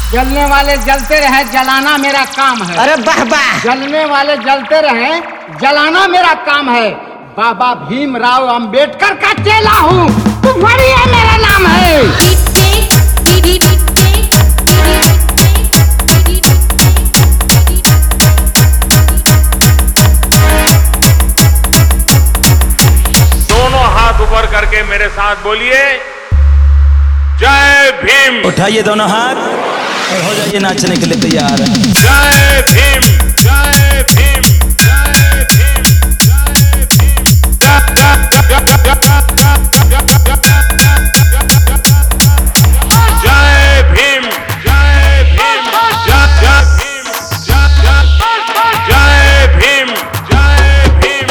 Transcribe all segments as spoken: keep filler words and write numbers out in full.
जलने वाले जलते रहे, जलाना मेरा काम है। अरे वाह वाह। जलने वाले जलते रहे, जलाना मेरा काम है। बाबा भीमराव अंबेडकर का चेला हूँ, तुम्हारी है मेरा नाम है। दोनों हाथ ऊपर करके मेरे साथ बोलिए, जय भीम। उठाइए दोनों हाथ और हो जाइए नाचने के लिए तैयार। जय भीम, जय भीम, जय भीम, जय भीम। जय भीम, जय भीम, जय जय भीम, जय जय जय भीम, जय भीम,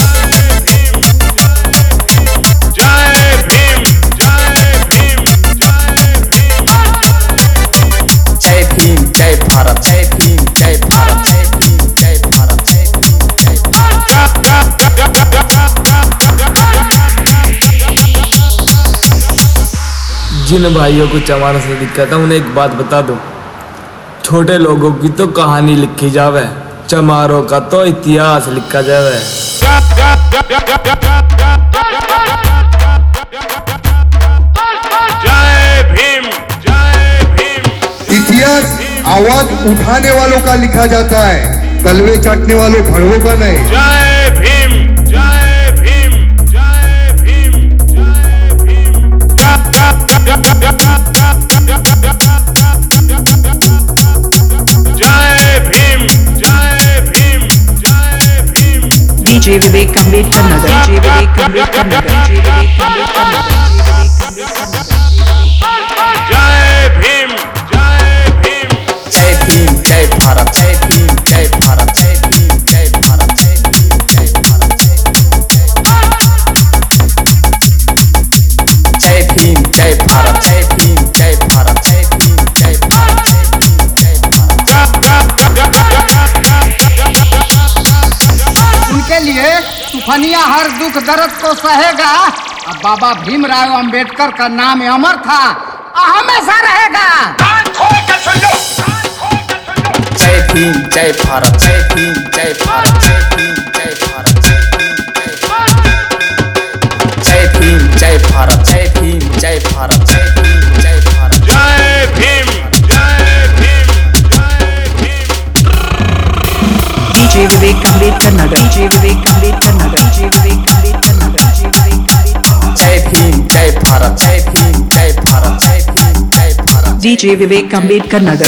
जय भीम, जय भीम, जय भीम, जय भीम। जय भीम जय भारत, जय भीम जय भारत, जय भीम जय भारत, जय भीम जय भारत। जिन भाइयों को चमार से दिक्कत है उन्हें एक बात बता दो, छोटे लोगों की तो कहानी लिखी जावे, चमारों का तो इतिहास लिखा जावे। जय भीम, जय भीम। इतिहास आवाज उठाने वालों का लिखा जाता है, कलवे चाटने वालों भड़वों का नहीं। जय भीम, जय भीम, जय भीम, जय भीम। जय भीम, जय भीम, जय Bhim. DJ Vivek Ambedkar Nagar, DJ Vivek Ambedkar Nagar, DJ Vivek Ambedkar Nagar, जय भीम, जय भीम। जय भीम जय भारत, जय भीम जय भारत, जय भीम जय भारत, जय भीम जय भारत, जय भीम जय भारत, जय भीम जय भारत, जय भीम जय भारत, जय भीम जय भारत। उनके लिए तूफानिया हर दुख दर्द को सहेगा। अब बाबा भीमराव अंबेडकर का नाम अमर था, हमेशा रहेगा। जय भीम जय भारत, जय भीम जय भारत, जय भीम जय भारत, जय भीम जय भारत, जय भीम जय भारत, जय भीम जय भारत। जय भीम, जय भीम, जय Bhim. DJ Vivek Ambedkar Nagar, DJ Vivek Ambedkar Nagar, DJ Vivek Ambedkar Nagar, DJ Vivek Ambedkar. जय भीम जय भारत, जय भीम जय भारत, जय भीम जय भारत। डीजे विवेक अम्बेडकर नगर।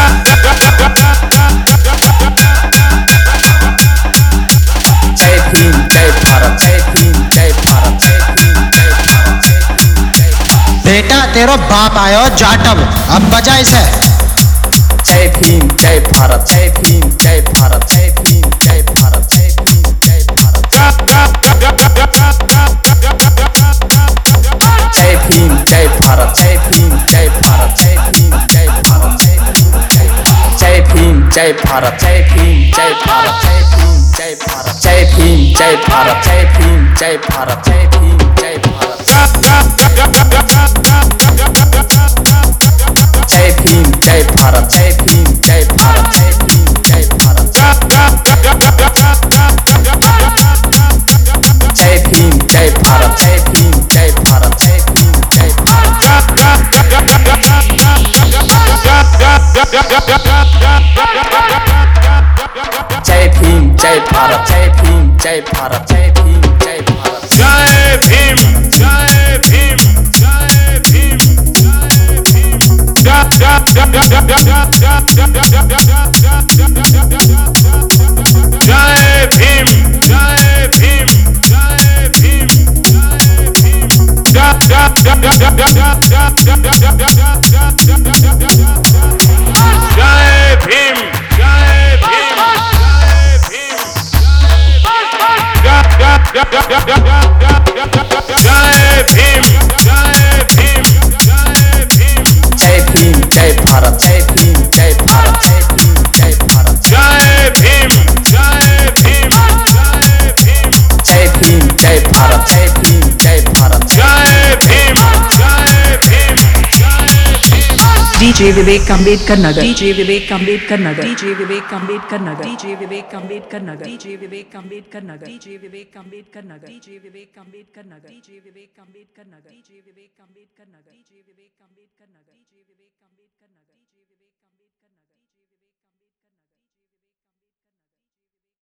जय भीम जय भारत, जय भीम जय भारत, जय भीम जय भारत, जय भीम जय भारत। बेटा तेरो बाप आयो जाटब, अब बजा इसे। जय भीम जय भारत, जय भीम जय भारत, जय भीम जय भारत, जय भीम जय भारत। जय भीम जय भारत, जय भीम जय भारत, जय भीम जय भारत, जय भीम जय भारत। जय भीम जय भारत, जय भीम जय भारत, जय भीम जय भारत। जय भीम जय भारत, जय भीम जय भारत, जय भीम जय भारत। जय भीम जय भारत, जय भीम जय भारत, जय भीम जय भारत। जय भीम जय भारत, जय भीम जय भारत, जय भीम जय भारत। जय भीम जय भारत, जय भीम जय भारत, जय भीम जय भारत। जय भीम, जय भीम, जय भीम, जय भीम। जय भीम, जय भीम, जय भीम, जय भीम। जय भीम, जय भीम, जय भीम, जय भीम, जय भीम, जय भीम। जय भीम जय भारत, जय भीम जय भारत, जय भीम जय भारत। जय भीम, जय भीम, जय भीम। जय भीम जय भारत, जय भीम जय भारत। जय भीम, जय भीम, जय Bhim. D J Vivek Ambedkar Nagar D J Vivek Ambedkar Nagar D J Vivek Ambedkar Nagar D J Vivek Ambedkar Nagar D J Vivek Ambedkar Nagar D J Vivek Ambedkar Nagar D J Vivek Ambedkar Nagar D J Vivek Ambedkar Nagar D J Vivek Ambedkar Nagar D J Vivek Ambedkar Nagar D J Vivek Ambedkar Nagar D J Vivek Ambedkar Nagar